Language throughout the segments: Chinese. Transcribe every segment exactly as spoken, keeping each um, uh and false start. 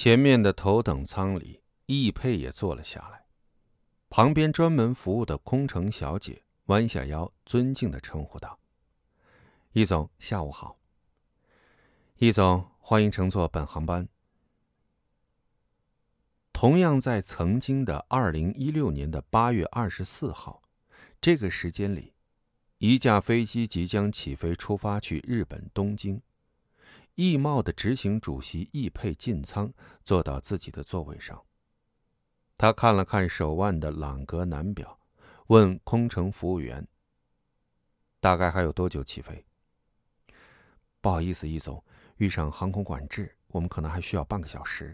前面的头等舱里，易佩也坐了下来。旁边专门服务的空乘小姐弯下腰，尊敬地称呼道：“易总，下午好。易总，欢迎乘坐本航班。”同样在曾经的二零一六年的八月二十四号，这个时间里，一架飞机即将起飞出发去日本东京。易贸的执行主席易佩进舱，坐到自己的座位上。他看了看手腕的朗格男表，问空乘服务员：“大概还有多久起飞？”“不好意思，易总，遇上航空管制，我们可能还需要半个小时。”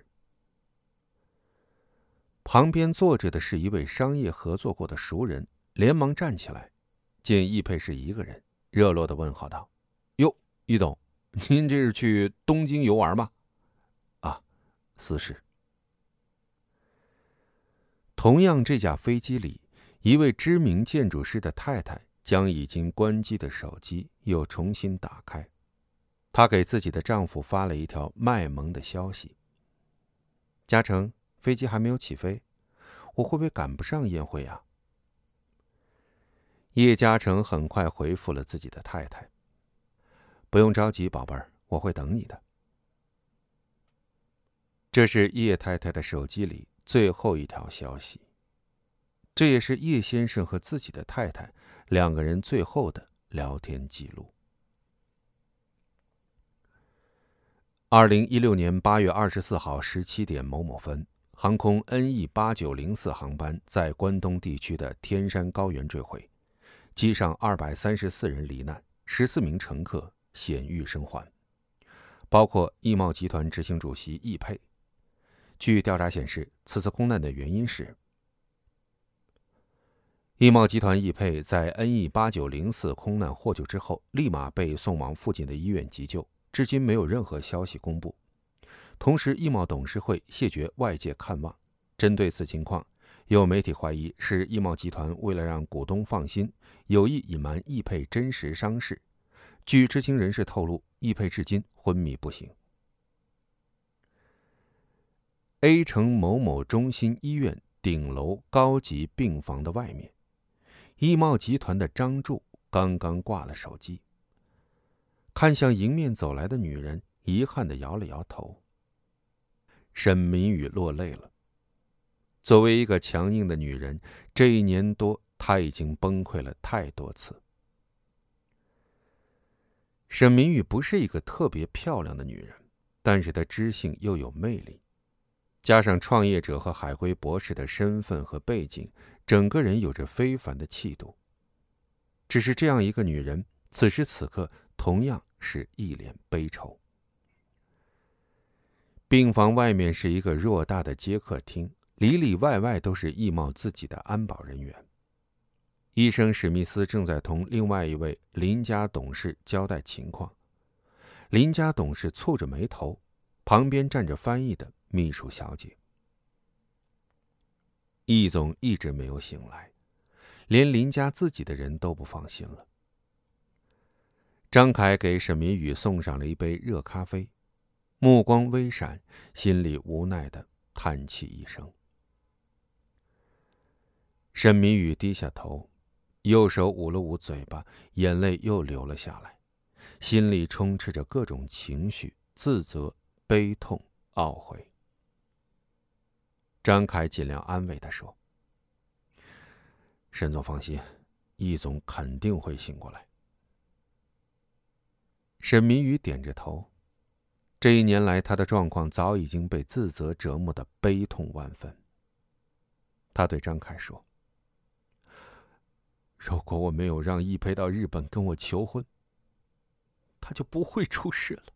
旁边坐着的是一位商业合作过的熟人，连忙站起来，见易佩是一个人，热络地问好道：“哟，易董，您这是去东京游玩吗？”“啊，私事。”同样这架飞机里，一位知名建筑师的太太将已经关机的手机又重新打开，她给自己的丈夫发了一条卖萌的消息：“嘉诚，飞机还没有起飞，我会不会赶不上宴会啊？”叶嘉诚很快回复了自己的太太：“不用着急，宝贝儿，我会等你的。”这是叶太太的手机里最后一条消息，这也是叶先生和自己的太太两个人最后的聊天记录。二零一六年八月二十四号十七点某某分，航空 N E 八九零四航班在关东地区的天山高原坠毁，机上二百三十四人罹难，十四名乘客险遇生还，包括易贸集团执行主席易佩。据调查显示，此次空难的原因是易贸集团易佩在 N E 八九零四空难获救之后，立马被送往附近的医院急救，至今没有任何消息公布。同时，易贸董事会谢绝外界看望。针对此情况，有媒体怀疑是易贸集团为了让股东放心，有意隐瞒易佩真实伤势。据知情人士透露，易佩至今昏迷不醒。A 城某某中心医院顶楼高级病房的外面，易贸集团的张柱刚刚挂了手机，看向迎面走来的女人，遗憾地摇了摇头。沈明宇落泪了。作为一个强硬的女人，这一年多她已经崩溃了太多次。沈明宇不是一个特别漂亮的女人，但是她知性又有魅力，加上创业者和海归博士的身份和背景，整个人有着非凡的气度。只是这样一个女人，此时此刻同样是一脸悲愁。病房外面是一个偌大的接客厅，里里外外都是易贸自己的安保人员。医生史密斯正在同另外一位林家董事交代情况。林家董事蹙着眉头，旁边站着翻译的秘书小姐。易总一直没有醒来，连林家自己的人都不放心了。张凯给沈明宇送上了一杯热咖啡，目光微闪，心里无奈地叹气一声。沈明宇低下头，右手捂了捂嘴巴，眼泪又流了下来，心里充斥着各种情绪，自责、悲痛、懊悔。张凯尽量安慰他说：“沈总放心，易总肯定会醒过来。”沈明宇点着头，这一年来他的状况早已经被自责折磨得悲痛万分。他对张凯说：“如果我没有让易佩到日本跟我求婚，他就不会出事了。”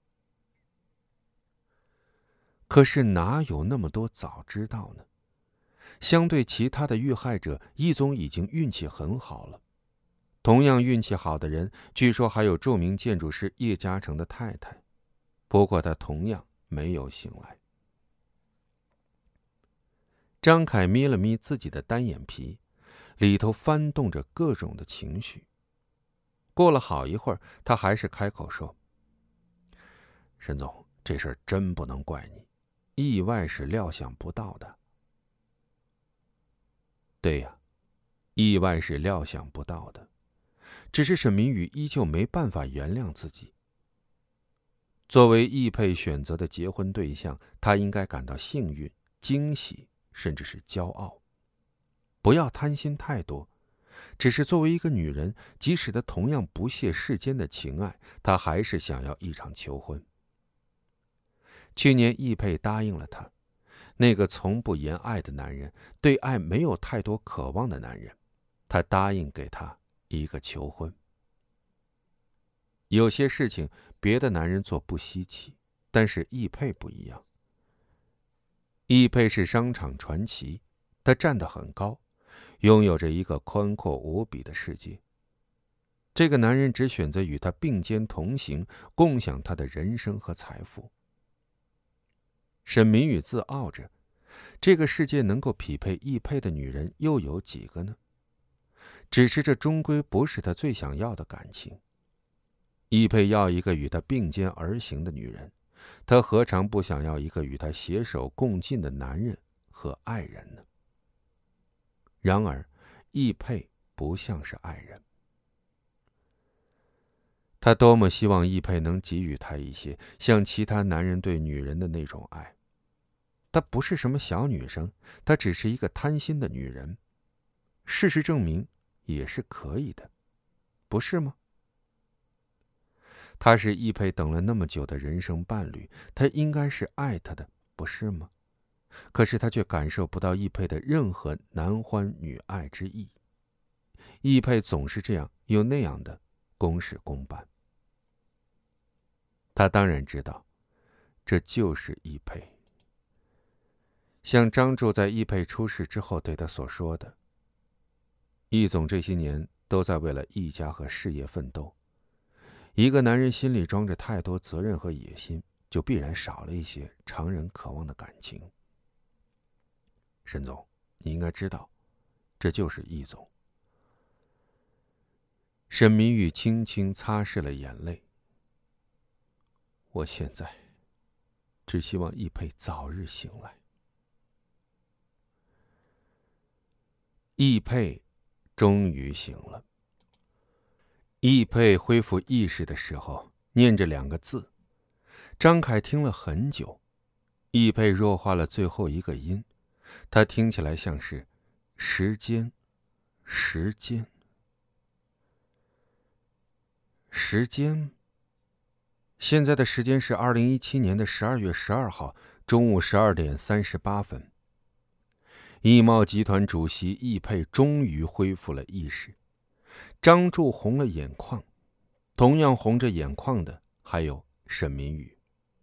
可是哪有那么多早知道呢？相对其他的遇害者，易总已经运气很好了。同样运气好的人，据说还有著名建筑师叶嘉诚的太太，不过他同样没有醒来。张凯眯了眯自己的单眼皮，里头翻动着各种的情绪。过了好一会儿，他还是开口说：“沈总，这事儿真不能怪你。 意外是料想不到的。对呀，意外是料想不到的，只是沈明宇依旧没办法原谅自己。作为易佩选择的结婚对象，他应该感到幸运、惊喜，甚至是骄傲。不要贪心太多，只是作为一个女人，即使她同样不屑世间的情爱，她还是想要一场求婚。去年易佩答应了他，那个从不言爱的男人，对爱没有太多渴望的男人，他答应给他一个求婚。有些事情别的男人做不稀奇，但是易佩不一样。易佩是商场传奇，他站得很高，拥有着一个宽阔无比的世界。这个男人只选择与他并肩同行，共享他的人生和财富。沈明宇自傲着，这个世界能够匹配易佩的女人又有几个呢？只是这终归不是他最想要的感情。易佩要一个与他并肩而行的女人，他何尝不想要一个与他携手共进的男人和爱人呢？然而，易佩不像是爱人。他多么希望易佩能给予他一些像其他男人对女人的那种爱。她不是什么小女生，她只是一个贪心的女人。事实证明，也是可以的，不是吗？他是易佩等了那么久的人生伴侣，他应该是爱他的，不是吗？可是他却感受不到易佩的任何男欢女爱之意。易佩总是这样又那样的公事公办。他当然知道，这就是易佩。像张柱在易佩出事之后对他所说的：“易总这些年都在为了易家和事业奋斗。一个男人心里装着太多责任和野心，就必然少了一些常人渴望的感情。沈总，你应该知道，这就是易总。”沈明宇轻轻擦拭了眼泪。我现在只希望易佩早日醒来。易佩终于醒了。易佩恢复意识的时候，念着两个字。张凯听了很久，易佩弱化了最后一个音，他听起来像是时间，时间，时间。现在的时间是二零一七年的十二月十二号中午十二点三十八分。易茂集团主席易佩终于恢复了意识。张柱红了眼眶，同样红着眼眶的还有沈明宇。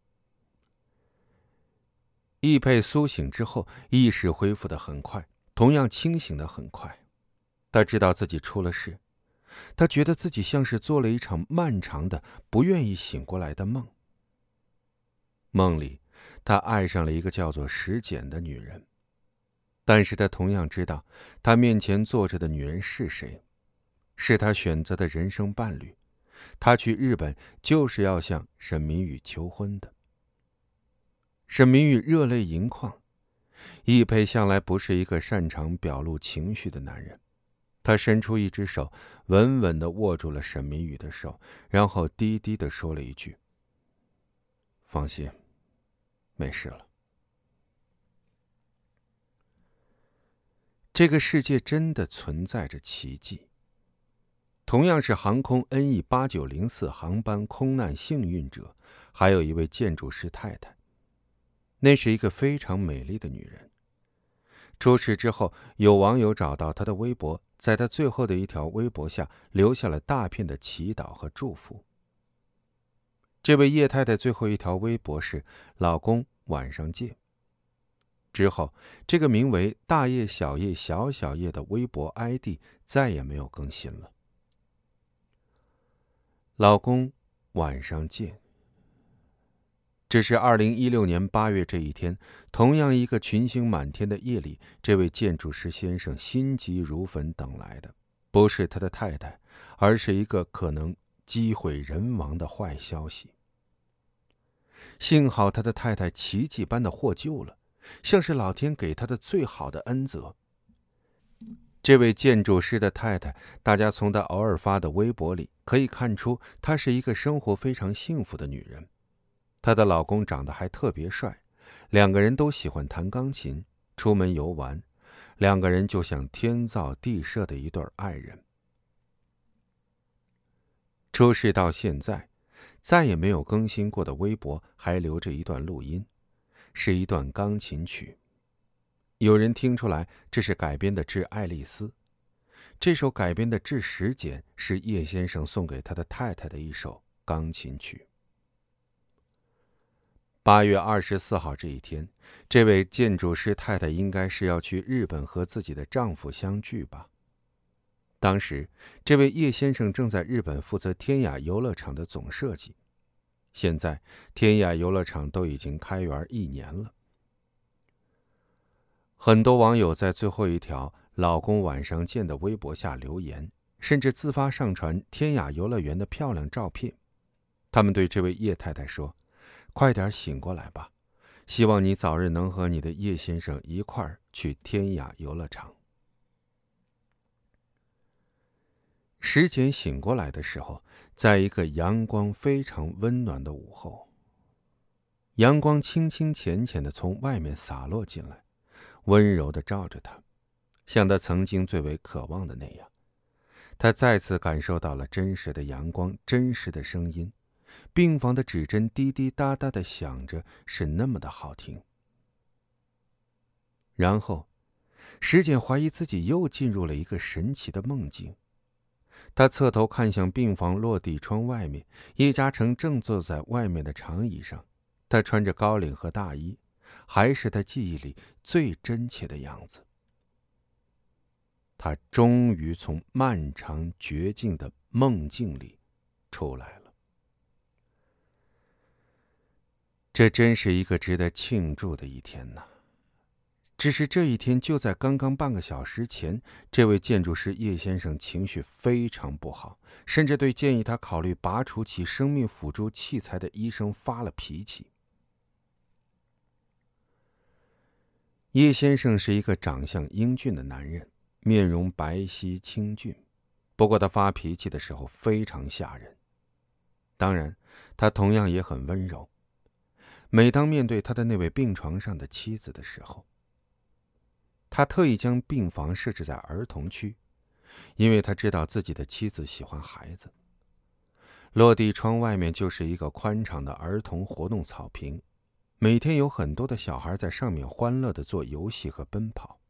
易佩苏醒之后，意识恢复得很快，同样清醒得很快。他知道自己出了事，他觉得自己像是做了一场漫长的、不愿意醒过来的梦。梦里，他爱上了一个叫做石简的女人，但是他同样知道，他面前坐着的女人是谁，是他选择的人生伴侣。他去日本就是要向沈明宇求婚的。沈明宇热泪盈眶。易佩向来不是一个擅长表露情绪的男人，他伸出一只手，稳稳地握住了沈明宇的手，然后低低地说了一句：“放心，没事了。”这个世界真的存在着奇迹。同样是航空 N E 八九零四航班空难幸运者，还有一位建筑师太太。那是一个非常美丽的女人。出事之后，有网友找到她的微博，在她最后的一条微博下留下了大片的祈祷和祝福。这位叶太太最后一条微博是“老公，晚上见”。之后，这个名为“大叶小叶小小叶”的微博 I D 再也没有更新了。老公，晚上见。这是二零一六年八月这一天，同样一个群星满天的夜里，这位建筑师先生心急如焚等来的，不是他的太太，而是一个可能机毁人亡的坏消息。 幸好他的太太奇迹般的获救了，像是老天给他的最好的恩泽。这位建筑师的太太，大家从他偶尔发的微博里可以看出，她是一个生活非常幸福的女人。她的老公长得还特别帅，两个人都喜欢弹钢琴，出门游玩，两个人就像天造地设的一对爱人。出事到现在，再也没有更新过的微博还留着一段录音，是一段钢琴曲。有人听出来这是改编的《致爱丽丝》，这首改编的《致时简》是叶先生送给他的太太的一首钢琴曲。八月二十四号这一天，这位建筑师太太应该是要去日本和自己的丈夫相聚吧。当时，这位叶先生正在日本负责天雅游乐场的总设计。现在，天雅游乐场都已经开园一年了。很多网友在最后一条“老公晚上见”的微博下留言，甚至自发上传天雅游乐园的漂亮照片。他们对这位叶太太说：“快点醒过来吧，希望你早日能和你的叶先生一块儿去天雅游乐场。”时简醒过来的时候，在一个阳光非常温暖的午后，阳光清清浅浅地从外面洒落进来，温柔地照着他，像他曾经最为渴望的那样。他再次感受到了真实的阳光，真实的声音，病房的指针滴滴答答地响着，是那么的好听。然后，时简怀疑自己又进入了一个神奇的梦境。他侧头看向病房落地窗外面，叶嘉诚正坐在外面的长椅上，他穿着高领和大衣，还是他记忆里最真切的样子。他终于从漫长绝境的梦境里出来了。这真是一个值得庆祝的一天呐！只是这一天就在刚刚半个小时前，这位建筑师叶先生情绪非常不好，甚至对建议他考虑拔除其生命辅助器材的医生发了脾气。叶先生是一个长相英俊的男人，面容白皙清俊，不过他发脾气的时候非常吓人。当然，他同样也很温柔。每当面对他的那位病床上的妻子的时候，他特意将病房设置在儿童区，因为他知道自己的妻子喜欢孩子。落地窗外面就是一个宽敞的儿童活动草坪，每天有很多的小孩在上面欢乐地做游戏和奔跑。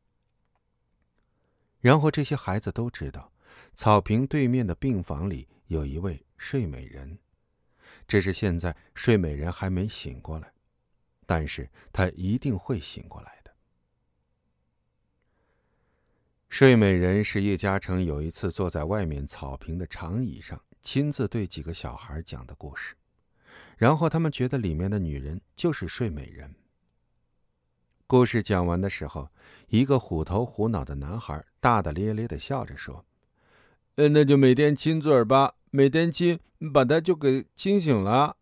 然后这些孩子都知道，草坪对面的病房里有一位睡美人，只是现在睡美人还没醒过来，但是她一定会醒过来的。睡美人是叶嘉诚有一次坐在外面草坪的长椅上，亲自对几个小孩讲的故事，然后他们觉得里面的女人就是睡美人。故事讲完的时候，一个虎头虎脑的男孩大大咧咧地笑着说：“呃，那就每天亲嘴吧，每天亲，把他就给亲醒了。”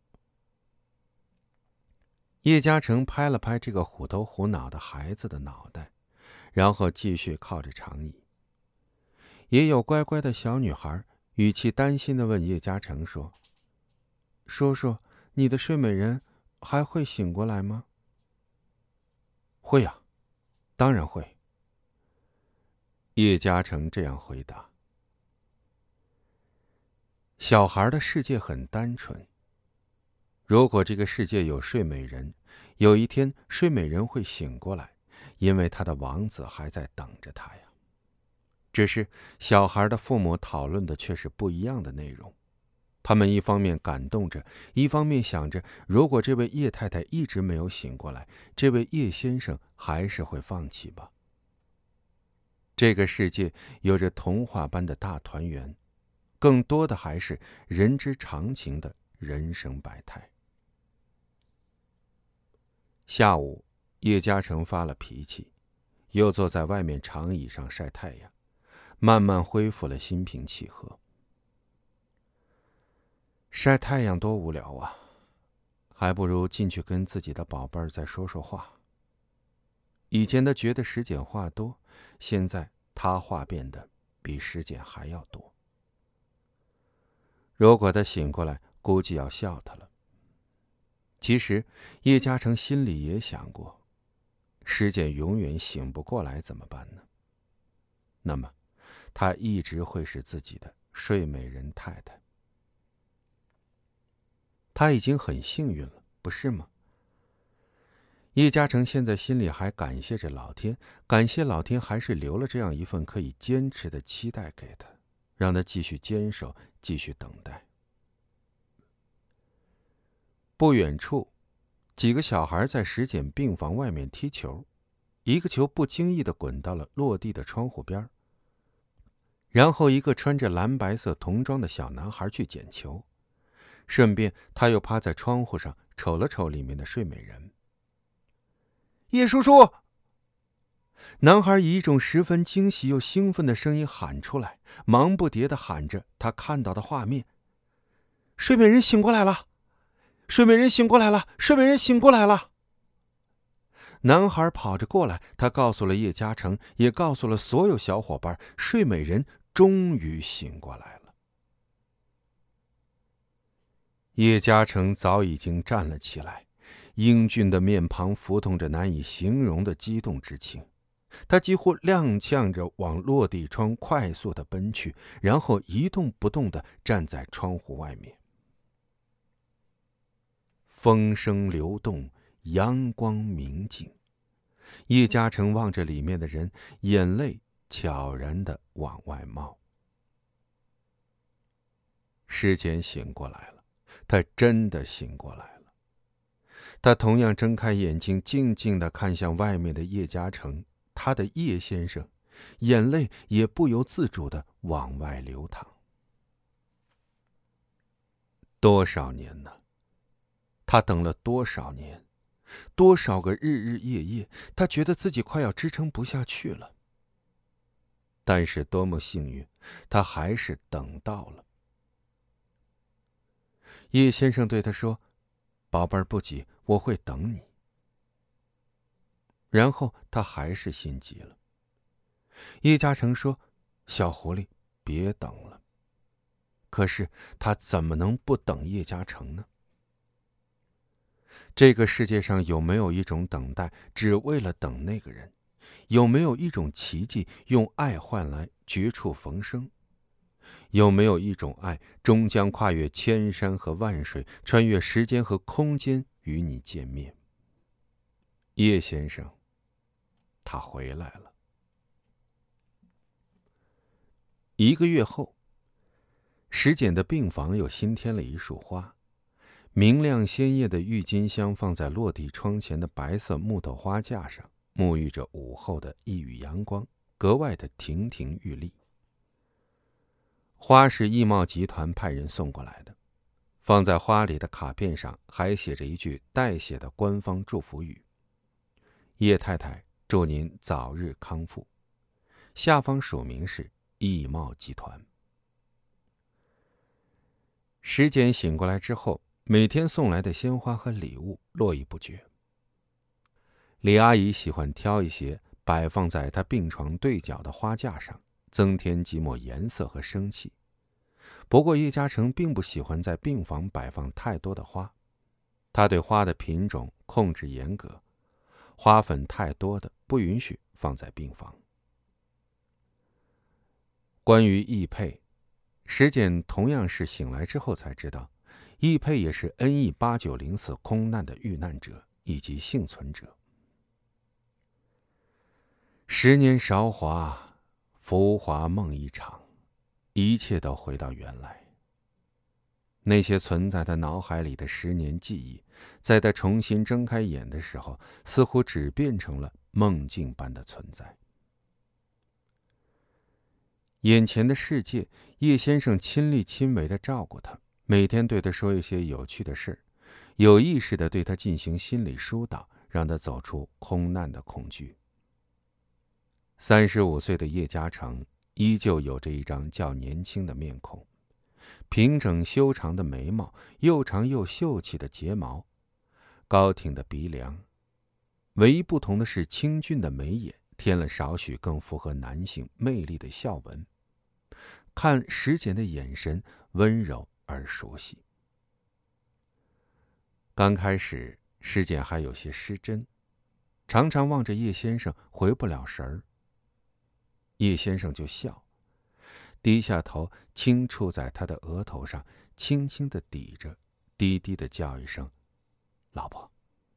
叶嘉诚拍了拍这个虎头虎脑的孩子的脑袋，然后继续靠着长椅。也有乖乖的小女孩语气担心地问叶嘉诚说：“叔叔，你的睡美人还会醒过来吗？”“会呀，当然会。”叶嘉诚这样回答。小孩的世界很单纯，如果这个世界有睡美人，有一天睡美人会醒过来，因为他的王子还在等着他呀。只是小孩的父母讨论的却是不一样的内容，他们一方面感动着，一方面想着，如果这位叶太太一直没有醒过来，这位叶先生还是会放弃吧。这个世界有着童话般的大团圆，更多的还是人之常情的人生百态。下午，叶嘉诚发了脾气，又坐在外面长椅上晒太阳，慢慢恢复了心平气和。晒太阳多无聊啊！ 还不如进去跟自己的宝贝儿再说说话。以前他觉得石简话多，现在他话变得比石简还要多。如果他醒过来，估计要笑他了。其实叶嘉诚心里也想过，石简永远醒不过来怎么办呢？那么她一直会是自己的睡美人太太。他已经很幸运了，不是吗？叶嘉诚现在心里还感谢着老天，感谢老天还是留了这样一份可以坚持的期待给他，让他继续坚守，继续等待。不远处，几个小孩在石简病房外面踢球，一个球不经意地滚到了落地的窗户边，然后一个穿着蓝白色童装的小男孩去捡球，顺便他又趴在窗户上瞅了瞅里面的睡美人。叶叔叔！男孩以一种十分惊喜又兴奋的声音喊出来，忙不迭地喊着他看到的画面：睡美人醒过来了！睡美人醒过来了！睡美人醒过来了！男孩跑着过来，他告诉了叶嘉诚，也告诉了所有小伙伴，睡美人终于醒过来了。叶嘉诚早已经站了起来，英俊的面庞浮动着难以形容的激动之情，他几乎踉跄着往落地窗快速地奔去，然后一动不动地站在窗户外面。风声流动，阳光明净，叶嘉诚望着里面的人，眼泪悄然地往外冒。石简醒过来了，他真的醒过来了。他同样睁开眼睛，静静地看向外面的叶嘉诚，他的叶先生，眼泪也不由自主地往外流淌。多少年呢？他等了多少年，多少个日日夜夜，他觉得自己快要支撑不下去了。但是多么幸运，他还是等到了。叶先生对他说：宝贝儿，不急，我会等你。然后他还是心急了。叶嘉诚说：小狐狸，别等了。可是他怎么能不等叶嘉诚呢？这个世界上有没有一种等待，只为了等那个人？有没有一种奇迹，用爱换来绝处逢生？有没有一种爱，终将跨越千山和万水，穿越时间和空间，与你见面？叶先生，他回来了。一个月后，石简的病房又新添了一束花。明亮鲜艳的郁金香放在落地窗前的白色木头花架上，沐浴着午后的一缕阳光，格外的亭亭玉立。花是易茂集团派人送过来的，放在花里的卡片上还写着一句代写的官方祝福语：叶太太，祝您早日康复。下方署名是易茂集团。石简醒过来之后，每天送来的鲜花和礼物络绎不绝。李阿姨喜欢挑一些摆放在她病床对角的花架上，增添几抹颜色和生气。不过叶嘉诚并不喜欢在病房摆放太多的花，他对花的品种控制严格，花粉太多的不允许放在病房。关于易佩，石简同样是醒来之后才知道，易佩也是 N E 八九零四空难的遇难者以及幸存者。十年韶华，浮华梦一场，一切都回到原来。那些存在他脑海里的十年记忆，在他重新睁开眼的时候，似乎只变成了梦境般的存在。眼前的世界，叶先生亲力亲为地照顾他，每天对他说一些有趣的事，有意识地对他进行心理疏导，让他走出空难的恐惧。三十五岁的叶嘉诚依旧有着一张较年轻的面孔，平整修长的眉毛，又长又秀气的睫毛， 高挺的鼻梁，唯一不同的是清俊的眉眼添了少许更符合男性魅力的笑纹，看石简的眼神温柔而熟悉。刚开始，石简还有些失真，常常望着叶先生回不了神儿。叶先生就笑，低下头轻触在他的额头上，轻轻地抵着，低低地叫一声：“老婆。”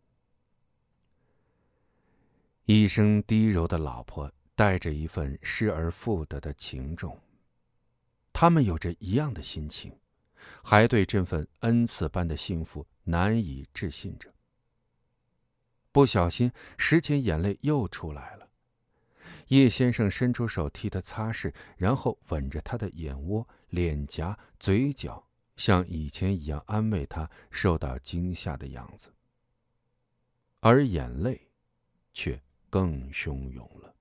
一声低柔的老婆带着一份失而复得的情重。他们有着一样的心情，还对这份恩赐般的幸福难以置信着。不小心，石简眼泪又出来了。叶先生伸出手替他擦拭，然后吻着他的眼窝、脸颊、嘴角，像以前一样安慰他受到惊吓的样子。而眼泪却更汹涌了。